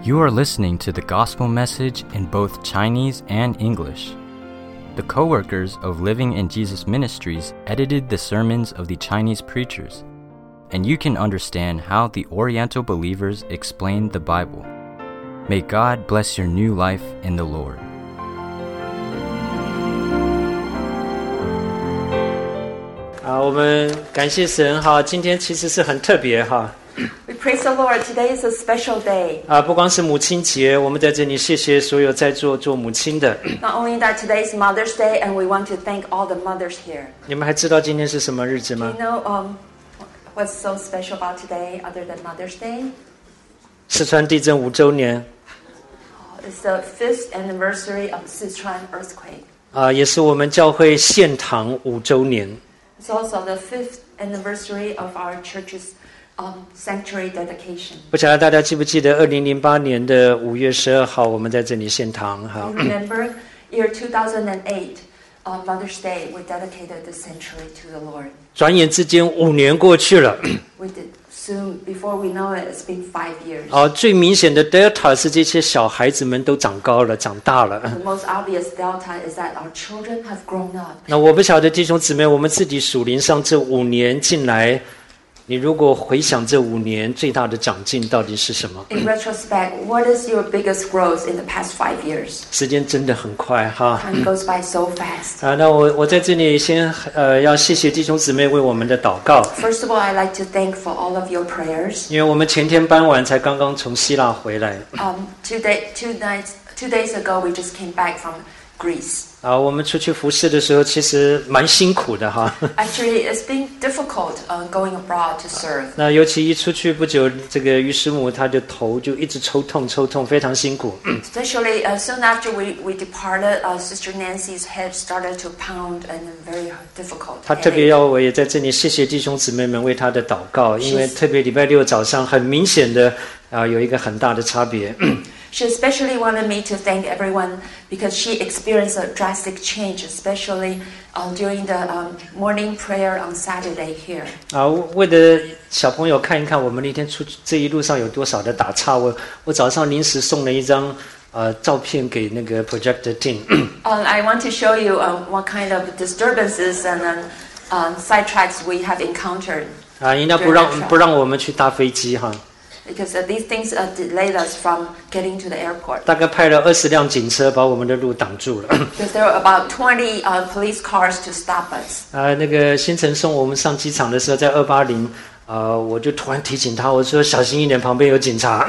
You are listening to the gospel message in both Chinese and English. The co-workers of Living in Jesus Ministries edited the sermons of the Chinese preachers, and you can understand how the Oriental believers explained the Bible. May God bless your new life in the Lord. 我们感谢神哈，今天其实是很特别哈。 We praise the Lord. Today is a special day. 不光是母亲节，我们在这里谢谢所有在做母亲的。 Not only that, today is Mother's Day, and we want to thank all the mothers here. 你们还知道今天是什么日子 Do 吗 you know what's so special about today other than Mother's Day? 四川地震5周年， It's the 5th anniversary of Sichuan earthquake. 也是我们教会献堂5周年。 It's also the 5th anniversary of our church's sanctuary dedication. 不晓得大家记不记得2008年的5月12号，我们在这里献堂哈。 Remember, year 2008, on Mother's Day, we dedicated the sanctuary to the Lord. 转眼之间5年过去了。 We did soon. Before we know it, it's been 5 years. 最明显的 Delta 是这些小孩子们都长高了，长大了。 The most obvious delta is that our children have grown up. 那我不晓得弟兄姊妹，我们自己属灵上这5年进来，你如果回想这5年最大的长进到底是什么？ In retrospect, what is your biggest growth in the past 5 years? 时间真的很快哈。 Time goes by so fast. 那我在这里先要谢谢弟兄姊妹为我们的祷告， First of all, I'd like to thank for all of your prayers. 因为我们前天傍晚才刚刚从希腊回来。 2 days ago, we just came back from Greece. 我们出去服侍的时候，其实蛮辛苦的哈。 Actually, it's been difficult going abroad to serve. 那尤其一出去不久，这个于师母她的头就一直抽痛，非常辛苦。 Especially soon after we departed, Sister Nancy's head started to pound and very difficult. 她特别我也在这里谢谢弟兄姊妹们为她的祷告，因为特别礼拜六早上很明显的有一个很大的差别。 She especially wanted me to thank everyone because she experienced a drastic change, especially during the morning prayer on Saturday here. 为了小朋友看一看我们那天出去这一路上有多少的打岔，我早上临时送了一张照片给那个 projector team。 I want to show you what kind of disturbances and sidetracks we have encountered. 应该不让我们去搭飞机哈。 Because these things delayed us from getting to the airport. 大概派了20辆警车把我们的路挡住了。 Because there were about 20 police cars to stop us. 那个新城送我们上机场的时候，在280，我就突然提醒他，我说小心一点，旁边有警察。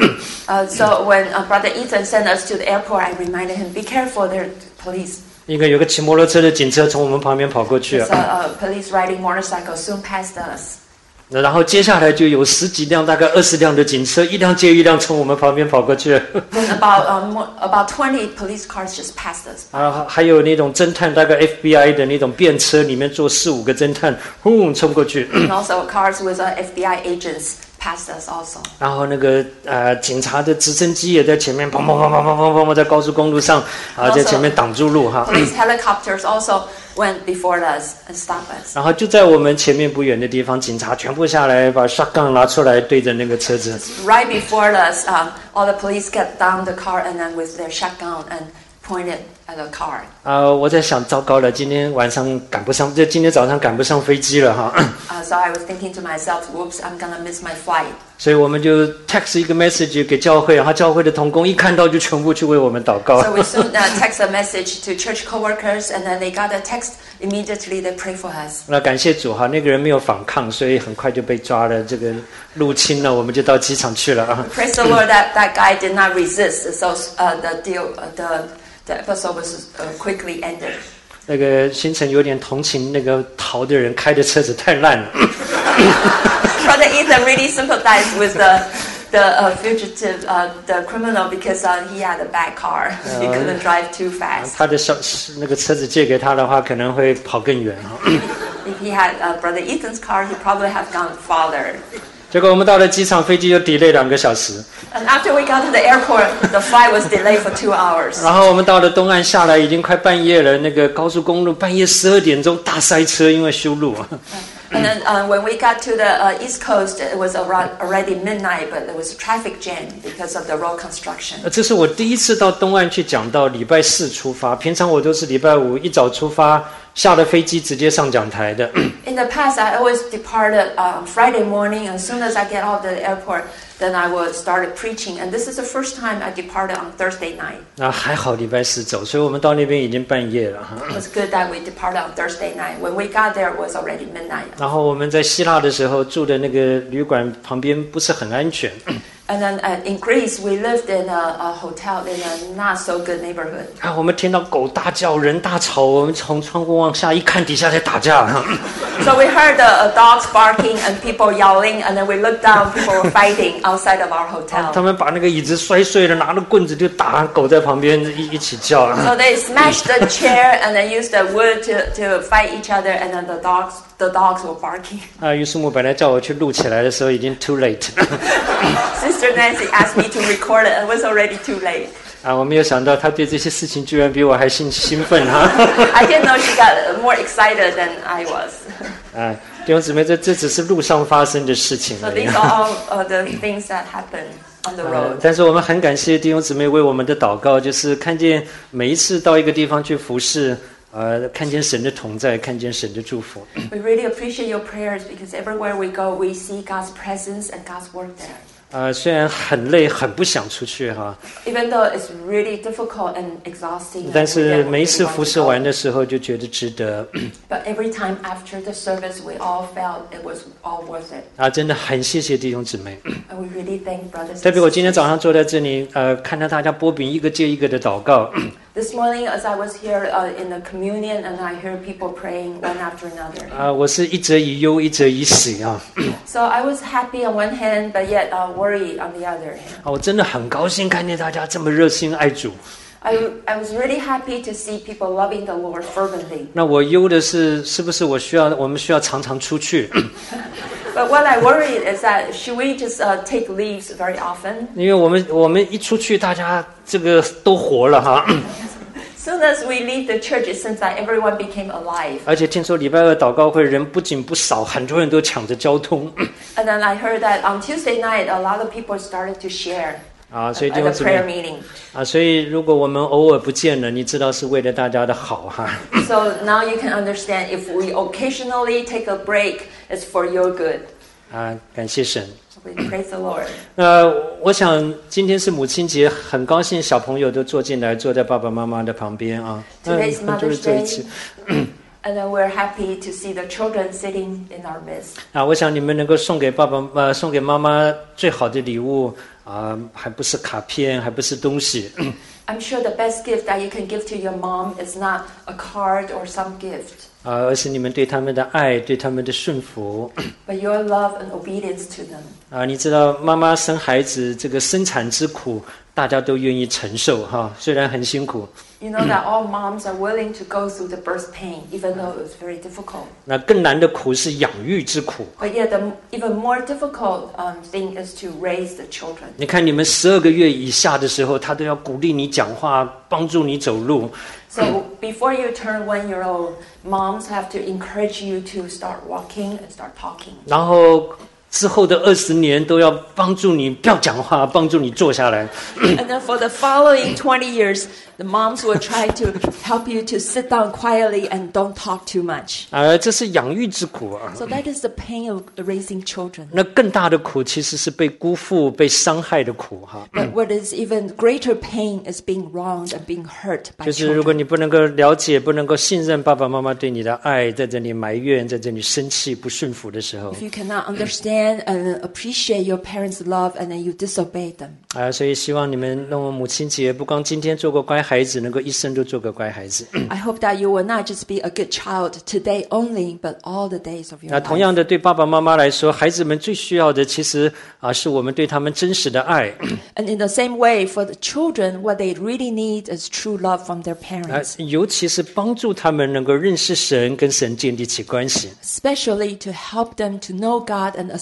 So when Brother Ethan sent us to the airport, I reminded him, "Be careful, there's police." 有个骑摩托车的警车从我们旁边跑过去 So police riding motorcycles soon passed us. 然后接下来就有10几辆，大概20辆的警车，一辆接一辆从我们旁边跑过去。 Then about 20 police cars just passed us. 还有那种侦探，大概 FBI 的那种便车，里面坐4、5个侦探，轰冲过去。 And also cars with FBI agents passed us also. 然后那个警察的直升机也在前面，砰砰砰砰砰砰砰，在高速公路上在前面挡住路哈。 Police helicopters also went before us and stopped us. 然后就在我们前面不远的地方，警察全部下来，把 shotgun 拿出来对着那个车子。 Right before us, all the police get down the car and then with their shotgun and pointed at the car. 我在想，糟糕了，今天早上赶不上飞机了哈。 So I was thinking to myself, "Whoops, I'm gonna miss my flight." 所以我们就 text 一个 message 给教会，然后教会的同工一看到就全部去为我们祷告。 So we soon text a message to church co-workers, and then they got a text immediately. They pray for us. 那感谢主哈，那个人没有反抗，所以很快就被抓了，这个入侵了，我们就到机场去了啊。 Praise the Lord that guy did not resist. So the episode was quickly ended. 那个新城有点同情那个逃的人，开的车子太烂了。 Brother Ethan really sympathized with the fugitive, the criminal, because he had a bad car. He couldn't drive too fast. 他的那个车子借给他的话，可能会跑更远哈。 If he had Brother Ethan's car, he probably have gone farther. 结果我们到了机场，飞机又 delay 2个小时。 And after we got to the airport, the flight was delayed for 2 hours. 然后我们到了东岸下来，已经快半夜了。那个高速公路半夜12点钟大塞车，因为修路。 And then when we got to the East Coast, it was already midnight, but there was a traffic jam because of the road construction. 这是我第一次到东岸去讲到，礼拜4出发，平常我都是礼拜5一早出发，下了飞机直接上讲台的。 In the past, I always departed Friday morning. As soon as I get off the airport, then I would start preaching. And this is the first time I departed on Thursday night. 那还好礼拜4走，所以我们到那边已经半夜了。 It was good that we departed on Thursday night. When we got there, it was already midnight. 然后我们在希腊的时候住的那个旅馆旁边不是很安全。 And then in Greece, we lived in a hotel in a not so good neighborhood. 我们听到狗大叫，人大吵，我们从窗户往下一看，底下在打架。 So we heard the dogs barking and people yelling, and then we looked down, people were fighting outside of our hotel. 他们把那个椅子摔碎了，拿着棍子就打，狗在旁边一起叫。 So they smashed the chair and then used the wood to fight each other, and then the dogs were barking. 于师母本来叫我去录起来的时候，已经 too late。 Sister Nancy asked me to record it, and it was already too late. 我没有想到她对这些事情居然比我还兴奋哈。 I didn't know she got more excited than I was. 弟兄姊妹，这只是路上发生的事情 So 而已。 these are all the things that happen on the road. 但是我们很感谢弟兄姊妹为我们的祷告，就是看见每一次到一个地方去服侍，看见神的同在，看见神的祝福。 We really appreciate your prayers because everywhere we go, we see God's presence and God's work there. 虽然很累，很不想出去哈， Even though it's really difficult and exhausting. 但是每一次服侍完的时候，就觉得值得。 But every time after the service, we all felt it was all worth it. 真的很谢谢弟兄姊妹。 And we really thank brothers and 特别我今天 sisters. 早上坐在这里，看到大家波饼一个接一个的祷告。 This morning, as I was here in the communion, and I heard people praying one after another. 我是一则以忧，一则以喜啊。 So I was happy on one hand, but yet worried on the other hand. 我真的很高兴看见大家这么热心爱主。 I was really happy to see people loving the Lord fervently. 那我忧的是不是我们需要常常出去？ But what I worried is that should we just take leaves very often? 因为我们一出去，大家这个都活了哈。 Soon as we leave the church, it seems like everyone became alive. 而且听说礼拜2祷告会人不仅不少，很多人都抢着交通。 And then I heard that on Tuesday night, a lot of people started to share 所以 at 弟 the 兄姊 prayer 妹 meeting. 所以如果我们偶尔不见了，你知道是为了大家的好哈。 So now you can understand if we occasionally take a break, it's for your good. 感谢神。 We praise the Lord. 我想今天是母亲节，很高兴小朋友都坐进来，坐在爸爸妈妈的旁边啊。 Today's 就是 Mother's 这一次。 And then we're happy to see the children sitting in our midst. 我想你们能够送给送给妈妈最好的礼物还不是卡片，还不是东西。 I'm sure the best gift that you can give to your mom is not a card or some gift, 而是你们对他们的爱，对他们的顺服。 but your love and obedience to them. 你知道妈妈生孩子这个生产之苦，大家都愿意承受哈，虽然很辛苦。 You know that all moms are willing to go through the birth pain, even though it was very difficult. 那更难的苦是养育之苦。 But yet, the even more difficult thing is to raise the children. 你看你们12个月以下的时候，他都要鼓励你讲话，帮助你走路。 So before you turn 1 year old, moms have to encourage you to start walking and start talking. 然后之后的20年都要帮助你不要讲话，帮助你坐下来。 And then for the following 20 years, the moms will try to help you to sit down quietly and don't talk too much. 这是养育之苦啊。 So that is the pain of raising children. 那更大的苦其实是被辜负、被伤害的苦哈。 But what is even greater pain is being wronged and being hurt by 就是如果 children. 你不能够了解、不能够信任爸爸妈妈对你的爱，在这里埋怨、在这里生气、不顺服的时候， If you cannot understand and appreciate your parents' love and then you disobey them. 所以希望你们让我母亲节不光今天做个乖孩子，能够一生都做个乖孩子。 I hope that you will not just be a good child today only, but all the days of your 那同 life. 样的，对爸爸妈妈来说，孩子们最需要的其实是我们对他们真实的爱。 And in the same way, for the children, what they really need is true love from their parents, 尤其是帮助他们能够认识神，跟神建立起关系。 especially to help them to know God and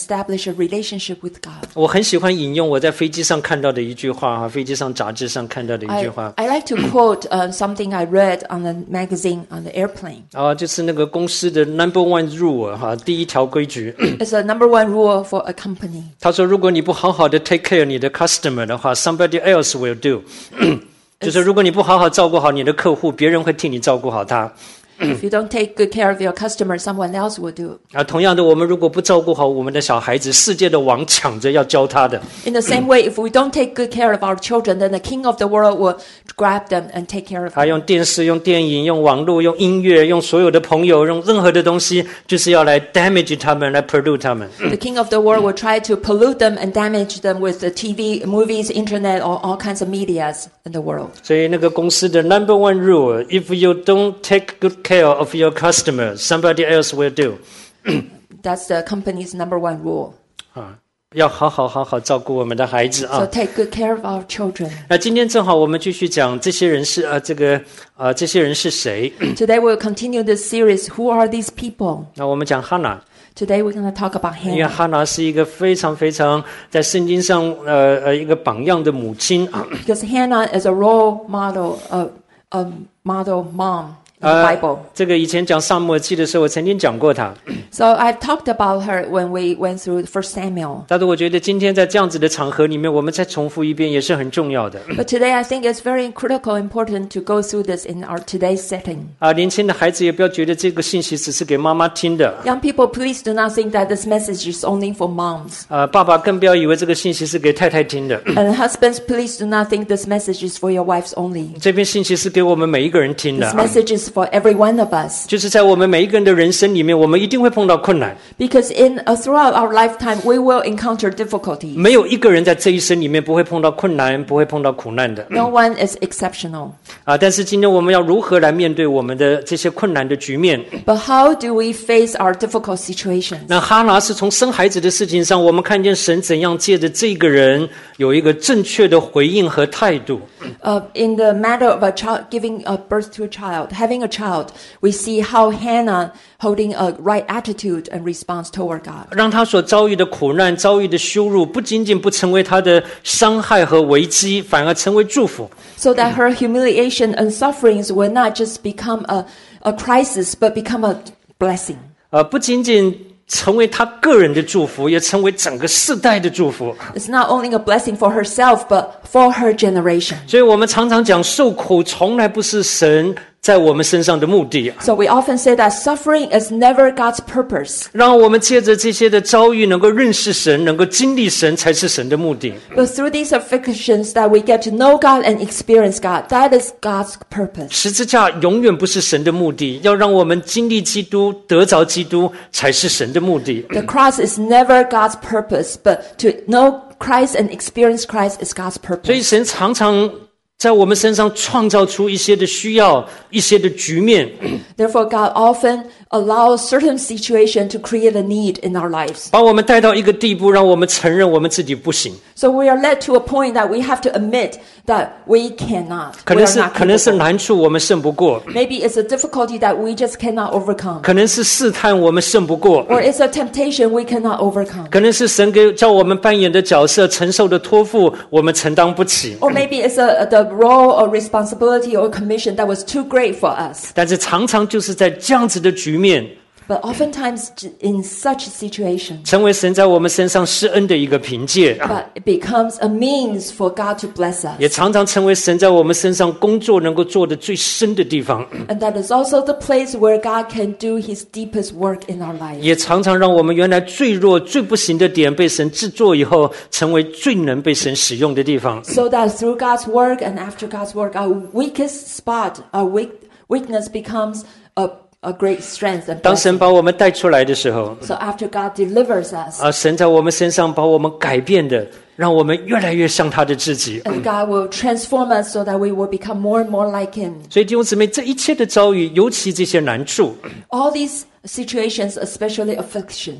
establish a relationship with God. 我很喜欢引用我在飞机上看到的一句话，飞机上杂志上看到的一句话。 I like to quote something I read on the magazine on the airplane. 就是那个公司的 number one rule 第一条规矩。 It's a number one rule for a company. 他说，如果你不好好的 take care 你的 customer 的话 ，somebody else will do 。就是如果你不好好照顾好你的客户，别人会替你照顾好他。 If you don't take good care of your customer, someone else will do. 同样的，我们如果不照顾好我们的小孩子，世界的王抢着要教他的。 In the same way, if we don't take good care of our children, then the king of the world will grab them and take care of them. 他用电视、用电影、用网络、用音乐、用所有的朋友、用任何的东西，就是要来 damage 他们，来 pollute 他们。 The king of the world will try to pollute them and damage them with the TV, movies, internet, or all kinds of medias in the world. 所以那个公司的 number one rule, if you don't take good care of your customers, somebody else will do. That's the company's number one rule. 要好好照顾我们的孩子 So take good care of our children. 那今天正好我们继续讲这些人是这些人是谁？ Today we'll continue this series. Who are these people? 那我们讲哈娜。 Today we're going to talk about 因为 Hannah. 哈娜是一个非常非常在圣经上一个榜样的母亲。 Because Hannah is a role model, a model mom. In the Bible. 这个以前讲撒母耳记的时候，我曾经讲过她。 So I've talked about her when we went through 1 Samuel. 但是我觉得今天在这样子的场合里面，我们再重复一遍也是很重要的。 But today I think it's very critical, important to go through this in our today's setting. 年轻的孩子也不要觉得这个信息只是给妈妈听的。 Young people, please do not think that this message is only for moms. 爸爸更不要以为这个信息是给太太听的。 And husbands, please do not think this message is for your wives only. 这篇信息是给我们每一个人听的。 This message is for every one of us. 就是在我们每一个人的人生里面，我们一定会碰到困难。 Because throughout our lifetime, we will encounter difficulties. 没有一个人在这一生里面不会碰到困难，不会碰到苦难的。 No one is exceptional. 但是今天我们要如何来面对我们的这些困难的局面？ But how do we face our difficult situations? 那哈拿是从生孩子的事情上，我们看见神怎样借着这个人有一个正确的回应和态度。 In the matter of a child giving birth to a child, having a child, we see how Hannah holding a right attitude and response toward God. 让他所遭遇的苦难、遭遇的羞辱，不仅仅不成为他的伤害和危机，反而成为祝福。 So that her humiliation and sufferings will not just become a crisis, but become a blessing. 不仅仅成为他个人的祝福，也成为整个世代的祝福。 It's not only a blessing for herself, but for her generation. 所以我们常常讲，受苦从来不是神在我们身上的目的。 So we often say that suffering is never God's purpose. 让我们借着这些的遭遇，能够认识神，能够经历神，才是神的目的。 But through these afflictions that we get to know God and experience God, that is God's purpose. 十字架永远不是神的目的，要让我们经历基督、得着基督，才是神的目的。 The cross is never God's purpose, but to know Christ and experience Christ is God's 所以 purpose. 神常常在我们身上创造出一些的需要，一些的局面。 Therefore, God often allows certain situation to create a need in our lives. 把我们带到一个地步，让我们承认我们自己不行。 So we are led to a point that we have to admit that we cannot. 可 We 能 are 是 not 可能是 capable. 难处我们胜不过， Maybe it's a difficulty that we just cannot overcome. 可能是试探我们胜不过， Or it's a temptation we cannot overcome. 可能是神叫我们扮演的角色、承受的托付，我们承担不起。 Or maybe it's the role or responsibility or commission that was too great for us. 但是常常就是在这样子的局面， But oftentimes in such situations, 成为神在我们身上施恩的一个凭借， but it becomes a means for God to bless 也 us. 常常成为神在我们身上工作能够做的最深的地方， And that is also the place where God can do His deepest work in our life. 也常常让我们原来最弱、最不行的点被神制作以后，成为最能被神使用的地方。 So that through God's work and after God's work, our weakest spot, our weakness becomes a great strength and 当神 blessing. 把我们带出来的时候， So after God delivers us, 神在我们身上把我们改变的，让我们越来越像他的自己。 and God will transform us so that we will become more and more like Him. 所以弟兄姊妹，这一切的遭遇，尤其这些难处， All these situations, especially afflictions,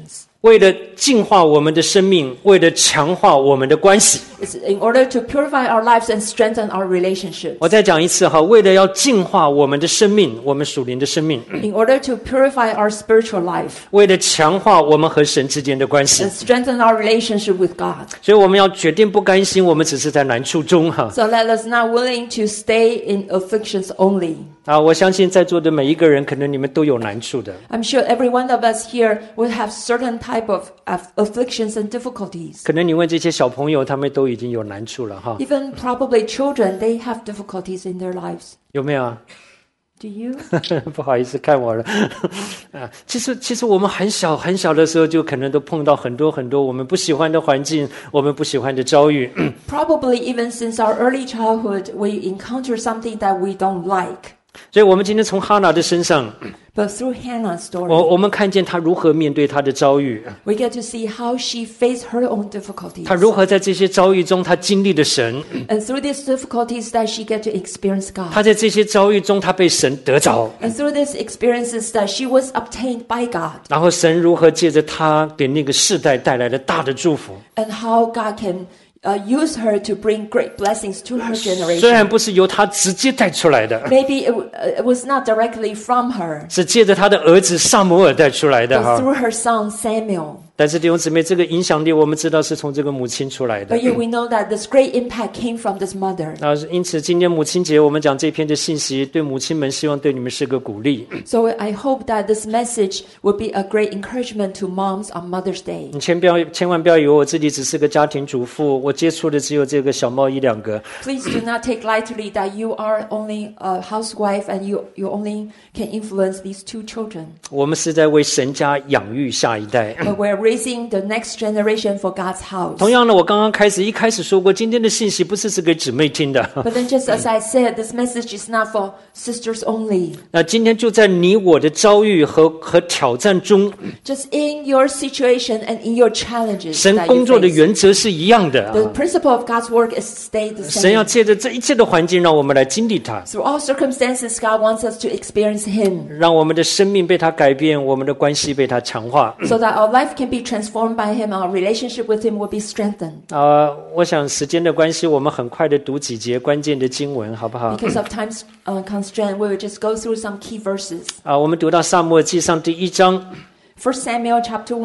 为了净化我们的生命，为了强化我们的关系。 It's in order to purify our lives and strengthen our relationships. 我再讲一次哈，为了要净化我们的生命，我们属灵的生命， In order to purify our spiritual life 为了强化我们和神之间的关系， and strengthen our relationship with God. 所以我们要决定不甘心，我们只是在难处中哈。 So let us not willing to stay in afflictions only. 我相信在座的每一个人，可能你们都有难处的。 I'm sure every one of us here will have certain type of afflictions and difficulties. 可能你问这些小朋友，他们都已经有难处了哈， Even probably children, they have difficulties in their lives. 有没有啊？ Do you? 不好意思，看我了。其实我们很小很小的时候，就可能都碰到很多很多我们不喜欢的环境，我们不喜欢的遭遇。 Probably even since our early childhood, we encounter something that we don't like. 所以我们今天从哈拿的身上， But through Hannah's story, 我们看见她如何面对她的遭遇， we get to see how she faced her own difficulties. 她如何在这些遭遇中，她经历了神。 And through these difficulties that she get to experience God. 她在这些遭遇中，她被神得着。 And through these experiences that she was obtained by God. 然后神如何借着她给那个世代带来了大的祝福。 And how God can use her to bring great blessings to her 虽然 generation. 不是由她直接带出来的， Maybe it was not directly from her, 是借着她的儿子撒母耳带出来的 but 哈。 through her son Samuel. 但是弟兄姊妹，这个影响力我们知道是从这个母亲出来的 But。yet we know that this great impact came from this mother. 因此今天母亲节，我们讲这篇的信息，对母亲们，希望对你们是个鼓励。 So I hope that this message will be a great encouragement to moms on Mother's Day. 你千万不要以为我自己只是个家庭主妇，我接触的只有这个小猫1-2个。 Please do not take lightly that you are only a housewife and you only can influence these 2 children. 我们是在为神家养育下一代。 But we're raising the next generation for God's house. 同样呢，我刚刚一开始说过，今天的信息不是给姊妹听的。 But then just as I said, this message is not for sisters only. 那今天就在你我的遭遇和挑战中， Just in your situation and in your challenges 神 that 工 you 作的 face. 原则是一样的。 The principle of God's work is stay the 神要 same. 借着这一切的环境，让我们来经历它， Through all circumstances, God wants us to experience Him 让我们的生命被他改变，我们的关系被他强化。 so that our life can be transformed by Him, our relationship with Him will be strengthened. 我想时间的关系，我们很快的读几节关键的经文，好不好？ Because of time's constraint, we will just go through some key verses. 我们读到撒母耳记上第1章， 1 Samuel chapter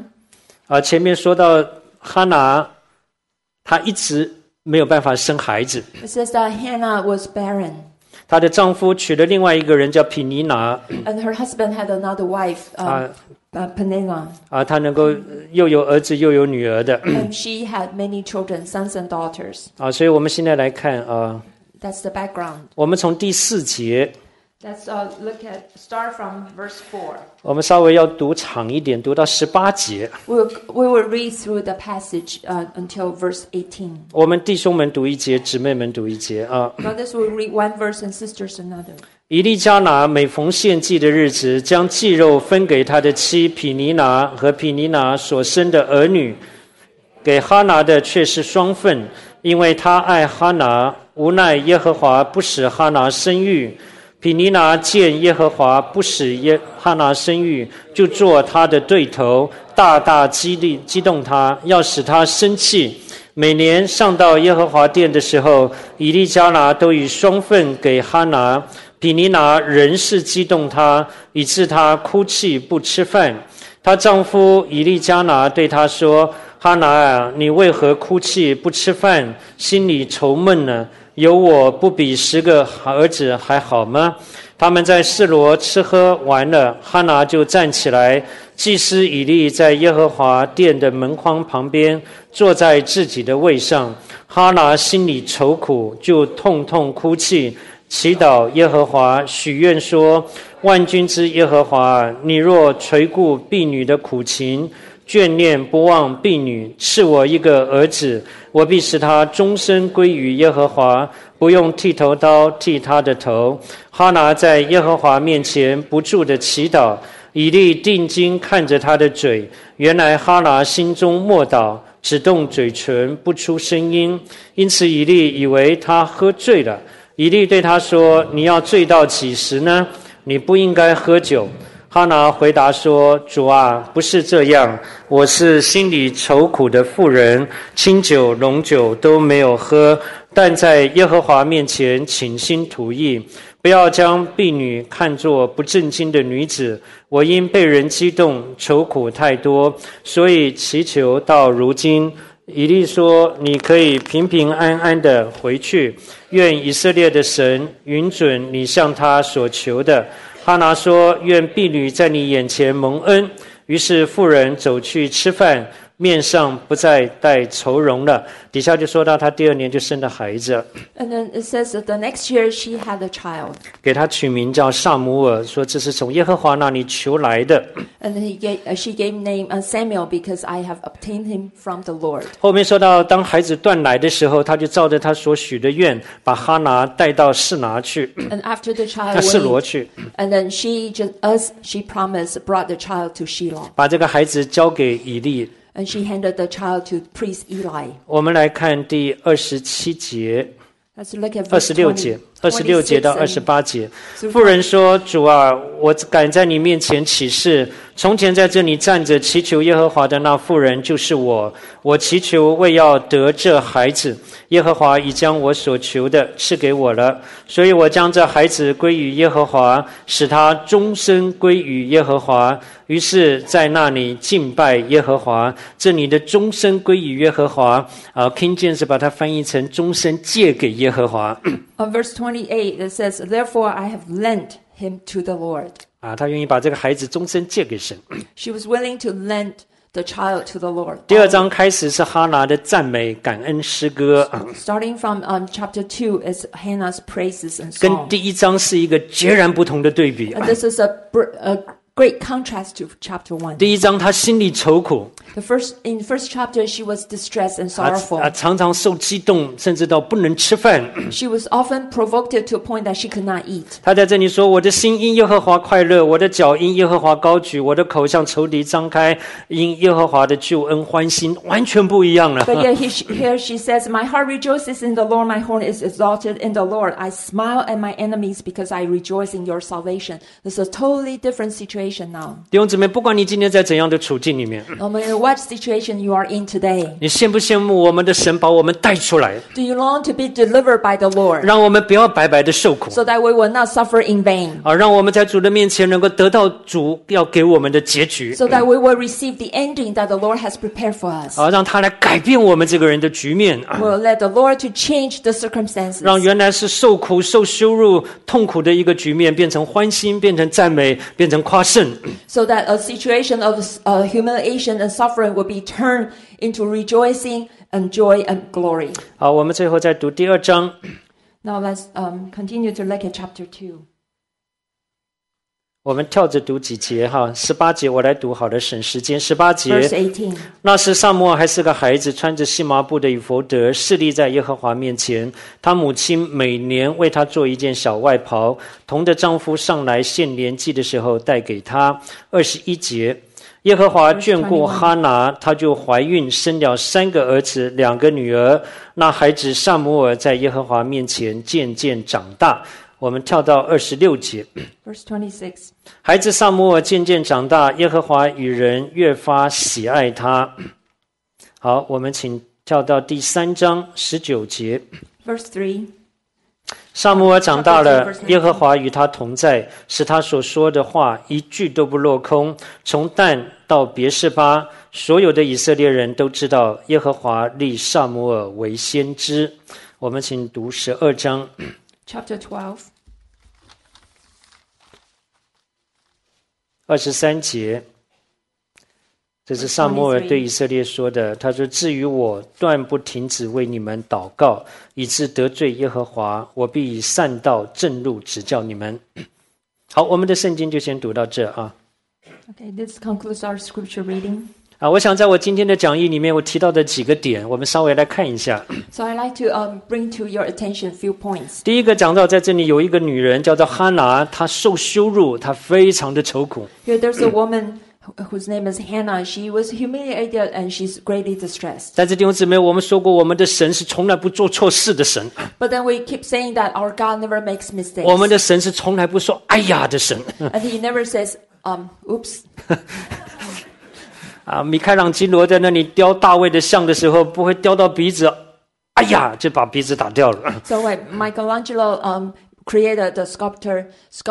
1, 前面说到哈拿，她一直没有办法生孩子， it says that Hannah was barren, 她的丈夫娶了另外一个人叫毗尼拿， and her husband had another wife, Peninnah, 她能够又有儿子又有女儿的 and she had many children, sons and daughters. 所以我们现在来看 That's the background. 我们从第4节， Let's start from verse 4. 我们稍微要读长一点，读到18节。 We will read through the passage until verse 18. 我们弟兄们读1节，姊妹们读1节 Brothers will read one verse and sisters another. 以利加拿每逢献祭的日子，将祭肉分给他的妻毗尼拿和毗尼拿所生的儿女，给哈拿的却是双份，因为他爱哈拿。无奈耶和华不使哈拿生育，毗尼拿见耶和华不使哈拿生育，就做他的对头，大大激动他，要使他生气。每年上到耶和华殿的时候，以利加拿都以双份给哈拿，毗尼拿仍是激动他，以致他哭泣不吃饭。她丈夫以利加拿对她说：“哈拿啊，你为何哭泣不吃饭，心里愁闷呢？有我不比10个儿子还好吗？”他们在示罗吃喝完了，哈拿就站起来。祭司以利在耶和华殿的门框旁边，坐在自己的位上。哈拿心里愁苦，就痛痛哭泣，祈祷耶和华，许愿说：“万军之耶和华，你若垂顾婢女的苦情，眷念不忘婢女，赐我一个儿子，我必使他终身归于耶和华，不用剃头刀剃他的头。”哈拿在耶和华面前不住的祈祷，以利定睛看着他的嘴，原来哈拿心中默祷，只动嘴唇，不出声音。因此以利以为他喝醉了。以利对他说：“你要醉到几时呢？你不应该喝酒。” 哈拿回答说：主啊，不是这样，我是心里愁苦的妇人，清酒浓酒都没有喝，但在耶和华面前倾心吐意，不要将婢女看作不正经的女子。我因被人激动，愁苦太多，所以祈求到如今。以利说：你可以平平安安的回去，愿以色列的神允准你向他所求的。哈拿说：愿婢女在你眼前蒙恩。于是妇人走去吃饭，面上不再带愁容了。底下就说到她第2年就生了孩子。 And then it says that the next year she had a child. 给他取名叫撒母耳，说这是从耶和华那里求来的。 And she gave name Samuel because I have obtained him from the Lord. 后面说到，当孩子断奶的时候，他就照着他所许的愿，把哈拿带到示拿去， And after the child 示罗去， and then she just as she promised brought the child to Shiloh. 把这个孩子交给以利。 And she handed the child to priest Eli. 我们来看第27节。 Let's look at verse 26节 ,26节到28节。 26 妇人说：主啊，我敢在你面前起誓，从前在这里站着祈求耶和华的那妇人就是我。我祈求为要得这孩子，耶和华已将我所求的赐给我了，所以我将这孩子归于耶和华，使他终身归于耶和华。于是在那里敬拜耶和华。这里的终身归于耶和华King James 把它翻译成终身借给耶和华。 On verse 28 it says, Therefore I have lent him to the Lord. 他愿意把这个孩子终身借给神。 She was willing to lend the child to the Lord. 第2章开始是哈拿的赞美感恩诗歌 Starting from chapter 2 is Hannah's praises and 跟 song. 第1章是一个截然不同的对比 And this is a great contrast to chapter 1. 第1章他心里愁苦 In the first chapter, she was distressed and sorrowful. 常常受激动，甚至到不能吃饭 She was often provoked to a point that she could not eat. 他在这里说：我的心因耶和华快乐，我的脚因耶和华高举，我的口向仇敌张开，因耶和华的救恩欢心，完全不一样了 But yet here she says, My heart rejoices in the Lord, my horn is exalted in the Lord. I smile at my enemies because I rejoice in your salvation. This is a totally different situation now. 弟兄姊妹，不管你今天在怎样的处境里面， No matter what situation you are in today, 你羡不羡慕我们的神把我们带出来， do you long to be delivered by the Lord 让我们不要白白的受苦 so that we will not suffer in vain, 让我们在主的面前能够得到主要给我们的结局 so that we will receive the ending that the Lord has prepared for us? 让他来改变我们这个人的局面 We'll let the Lord to change the circumstances, 让原来是受苦受羞辱痛苦的一个局面变成欢欣，变成赞美，变成夸胜 so that a situation of humiliation and suffering will be turned into rejoicing and joy and glory. 好，我们最后再读第2章 Now let's continue to look at chapter 2. 我们跳着读几节18节我来读好了，省时间。18节 Verse 18. 那时撒母耳还是个孩子，穿着细麻布的以弗得，侍立在耶和华面前。他母亲每年为他做一件小外袍，同的丈夫上来献年祭的时候带给他。21节耶和华眷顾哈拿，她就怀孕，生了3个儿子，2个女儿。那孩子撒母耳在耶和华面前渐渐长大。我们跳到26节 Verse 26. 孩子撒母耳渐渐长大，耶和华与人越发喜爱他。好，我们请跳到第3章19节 Verse 3. 撒母耳长大了，耶和华与他同在，使他所说的话一句都不落空。从但到别是巴，所有的以色列人都知道耶和华立撒母耳为先知。我们请读12章 Chapter 12. 23节，这是撒母耳对以色列说的。他说：至于我，断不停止为你们祷告，以致得罪耶和华，我必以善道正路指教你们。好，我们的圣经就先读到这 Okay, this concludes our scripture reading. 我想在我今天的讲义里面，我提到的几个点，我们稍微来看一下。 So I'd like to bring to your attention a few points. 第一个讲到，在这里有一个女人叫做哈拿，她受羞辱，她非常的愁苦。 Here there's a woman whose name is Hannah. She was humiliated and she's greatly distressed. 但是弟兄姊妹，我们说过，我们的神是从来不做错事的神， But then we keep saying that our God never makes mistakes. 我们的神是从来不说哎呀的神。 And he never says, oops. 米开朗基罗在那里雕大卫的像的时候，不会雕到鼻子，哎呀，就把鼻子打掉了。 So when Michelangelo created the sculpture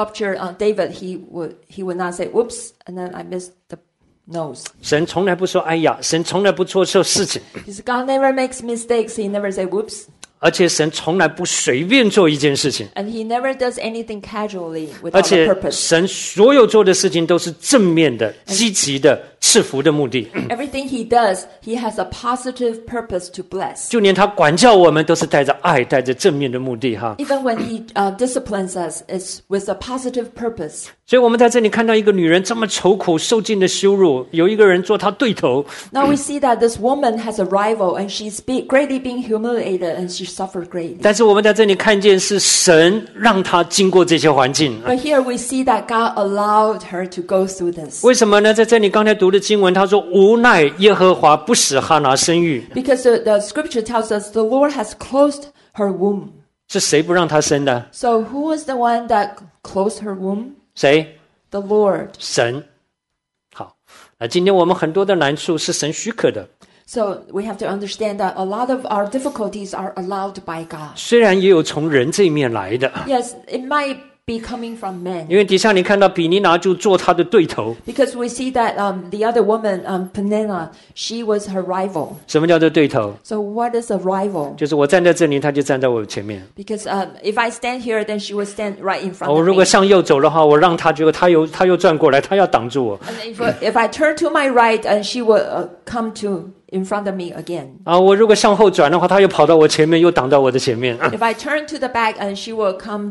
David, he would not say oops, and then I missed the nose. 神从来不说哎呀，神从来不做错事情， Because God never makes mistakes. He never say whoops. 而且神从来不随便做一件事情， And he never does anything casually 而 without a 且 purpose. 神所有做的事情都是正面的、积极的、赐福的目的。 Everything he does, he has a positive purpose to bless. 就连他管教我们，都是带着爱、带着正面的目的哈。 Even when he disciplines us, it's with a positive purpose. 所以我们在这里看到一个女人这么愁苦、受尽的羞辱，有一个人做她对头， Now we see that this woman has a rival, and she's greatly being humiliated, and she suffered greatly. 但是我们在这里看见是神让她经过这些环境。 But here we see that God allowed her to go through this. 为什么呢？在这里刚才读的经文，他说无奈耶和华不使哈拿生育， Because the scripture tells us the Lord has closed her womb. 是谁不让她生的？ So who was the one that closed her womb? 谁？ The Lord. 神。好，那今天我们很多的难处是神许可的， So we have to understand that a lot of our difficulties are allowed by God. 虽然也有从人这一面来的。 Yes, it might be coming from men. 因为底下你看到比尼拿就做他的对头。 Because we see that the other woman, Peninnah, she was her rival. 什么叫做对头？ So what is a rival? 就是我站在这里，他就站在我前面。 Because if I stand here, then she will stand right in front 我 of 如 me. 果向右走的话，我让他，结果他又转过来，他要挡住我。 And if I turn to my right, and she will come to in front of me again. 我如果向后转的话，他又跑到我前面，又挡到我的前面。 If I turn to the back, and she will come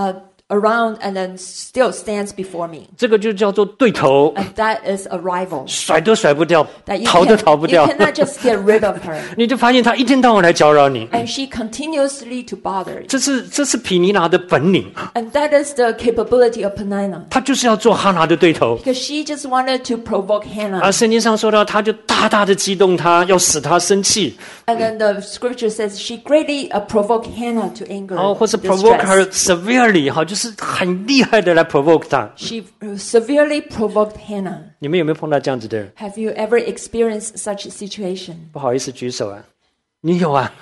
around and then still stands before me. 这个就叫做对头， And that is a rival. 甩都甩不掉， That you, 逃都逃不 you 掉。 cannot just get rid of her. 你就发现他一天到晚来搅扰你， And she continuously to bother you. 这是毗尼拿的本领， And that is the capability of Peninnah. 他就是要做哈拿的对头。 Because she just wanted to provoke Hannah. 圣经上说到，他就大大的激动他，要使他生气， And then the scripture says she greatly provoked Hannah to anger. 或是 provoke her distress. severely，就是很厉害的来 provoke 他。 She severely provoked Hannah. 你们有没有碰到这样子的人？ Have you ever experienced such a situation? 不好意思举手啊，你有啊？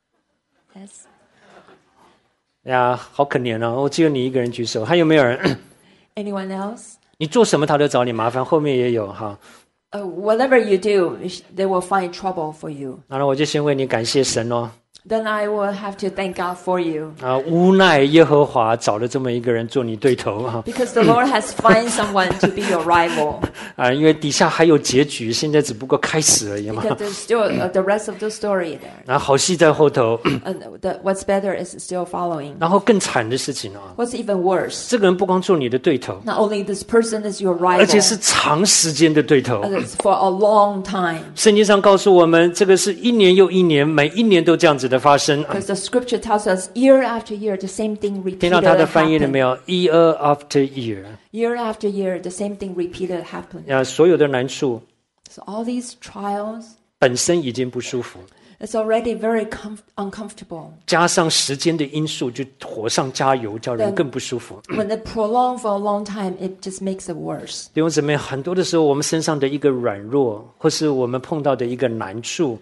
Yes. 呀，好可怜哦！我只有你一个人举手，还有没有人？ Anyone else? 你做什么他都找你麻烦，后面也有哈。 Whatever you do, they will find trouble for you. 然后我就先为你感谢神哦。 Then I will have to thank God for you. 无奈耶和华找了这么一个人做你对头哈。 Because the Lord has found someone to be your rival. 因为底下还有结局，现在只不过开始而已嘛。 Because there's still the rest of the story there. 然后好戏在后头， And what's better is still following. 然后更惨的事情啊， What's even worse? 这个人不光做你的对头， Not only this person is your 而 rival, 且是长时间的对头。 and it's for a long time. 圣经上告诉我们，这个是一年又一年，每一年都这样子的发生。 Because the scripture tells us year after year, the same thing 听到他的 repeated 翻译了没 happened. 有 ？Year after year， Year after year, the same thing repeated happened. 所有的难处 So all these trials, 本身已经不舒服， it's already very uncomfortable. 加上时间的因素，就火上加油，叫人更不舒服。 When it prolonged for a long time, it just makes it worse. 弟兄姊妹，很多的时候，我们身上的一个软弱，或是我们碰到的一个难处，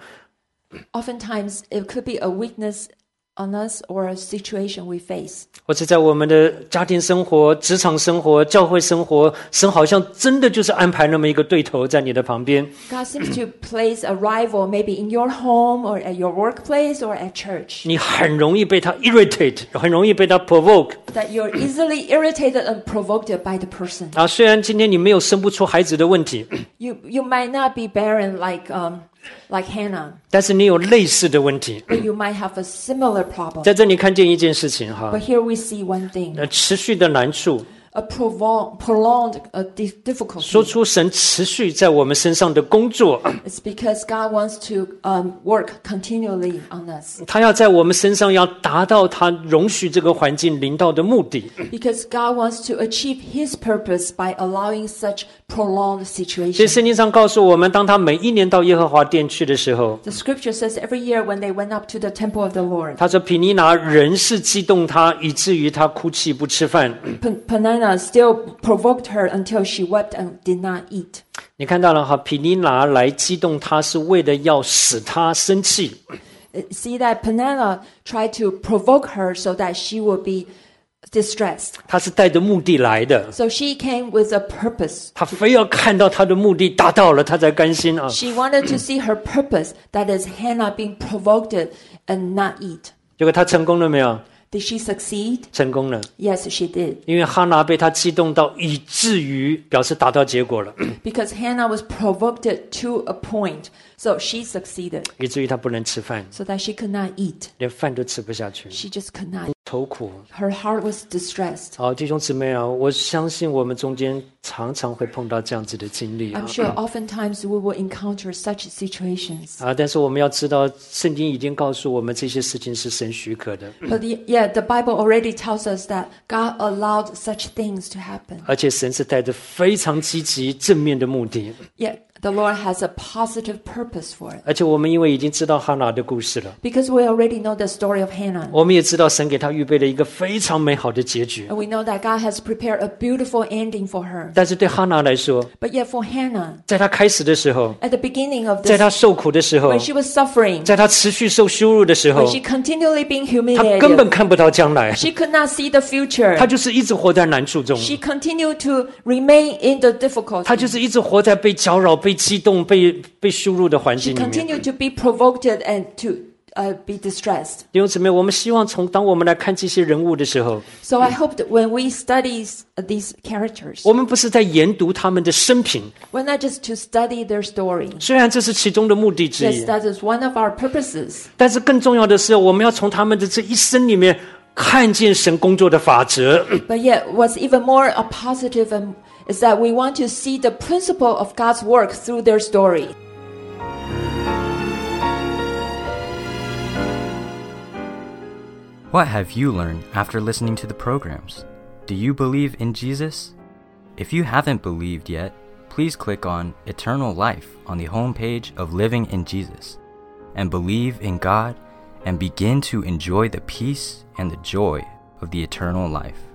Oftentimes, it could be a weakness on us or a situation we face. 或者在我们的家庭生活、职场生活、教会生活，神好像真的就是安排那么一个对头在你的旁边， God seems to place a rival maybe in your home or at your workplace or at church. 你很容易被他 irritate， 很容易被他 provoke。 That you're easily irritated and provoked by the person. 虽然今天你没有生不出孩子的问题， You might not be barren like Hannah, 但是你有类似的问题。 but you might have a similar problem. 在这里看见一件事情哈， But here we see one thing, 持续的难处， a prolonged difficulty. 说出神持续在我们身上的工作， It's because God wants to work continually on us. 他要在我们身上要达到他容许这个环境临到的目的。 Because God wants to achieve His purpose by allowing such prolonged 所以 situation. 圣经上告诉我们，当他每一年到耶和华殿去的时候， The scripture says every year when they went up to the temple of the Lord, 他说毗尼拿仍是激动他，以至于他哭泣不吃饭。 Peninnah still provoked her until she wept and did not eat. 你看到了哈，毗尼拿来激动他，是为了要使他生气。 See that Peninnah tried to provoke her so that she would be distressed. 他是带着目的来的， So she came with a purpose. 他非要看到他的目的达到了，他才甘心啊。 She wanted to see her purpose, that is Hannah being provoked and not eat. 结果他成功了没有？ Did she succeed? 成功了， Yes, she did. 因为哈拿被他激动到，以至于表示达到结果了， Because Hannah was provoked to a point, so she succeeded, 以至于他不能吃饭， so that she could not eat. 连饭都吃不下去， She just could not. 愁苦。 Her heart was distressed. 好，弟兄姊妹啊，我相信我们中间常常会碰到这样子的经历啊 I'm sure oftentimes we will encounter such situations. 啊！但是我们要知道，圣经已经告诉我们这些事情是神许可的， But yet, the Bible already tells us that God allowed such things to happen. 而且神是带着非常积极正面的目的。 Yet, the Lord has a positive purpose for it. 而且我们因为已经知道哈拿的故事了， Because we already know the story of Hannah. 我们也知道神给他预备了一个非常美好的结局。 And we know that God has prepared a beautiful ending for her. 但是对哈拿来说， But yet, for Hannah, 在他开始的时候， at the beginning of 在 this, 他受苦的时候 when，she was suffering, 在他持续受羞辱的时候 when，she continually being 他根本 humiliated, 看不到将来， she could not see the 他 future. 就是一直活在难处中， She continued to remain in the difficulty. 他就是一直活在被搅扰、被激动、被羞辱的环 She 境里面。 continued to be provoked and to be distressed. 弟兄姊妹，我们希望当我们来看这些人物的时候， So I hope that when we study these characters, 我们不是在研读他们的生平， we're not just to study their story. 虽然这是其中的目的之 Yes, 一， that is one of our purposes. 但是更重要的是，我们要从他们的这一生里面看见神工作的法则。 But yet, what's even more a positive is that we want to see the principle of God's work through their story. What have you learned after listening to the programs? Do you believe in Jesus? If you haven't believed yet, please click on Eternal Life on the homepage of Living in Jesus and believe in God and begin to enjoy the peace and the joy of the eternal life.